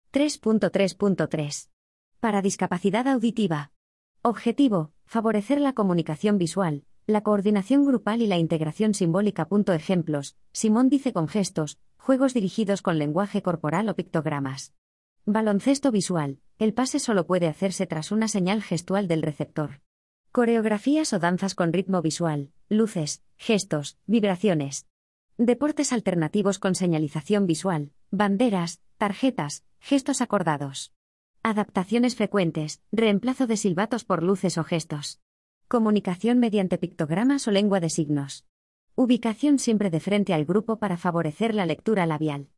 3.3.3. Para discapacidad auditiva. Objetivo: favorecer la comunicación visual, la coordinación grupal y la integración simbólica. Ejemplos: Simón dice con gestos, juegos dirigidos con lenguaje corporal o pictogramas. Baloncesto visual: el pase solo puede hacerse tras una señal gestual del receptor. Coreografías o danzas con ritmo visual, luces, gestos, vibraciones. Deportes alternativos con señalización visual, banderas, tarjetas, gestos acordados. Adaptaciones frecuentes, reemplazo de silbatos por luces o gestos. Comunicación mediante pictogramas o lengua de signos. Ubicación siempre de frente al grupo para favorecer la lectura labial.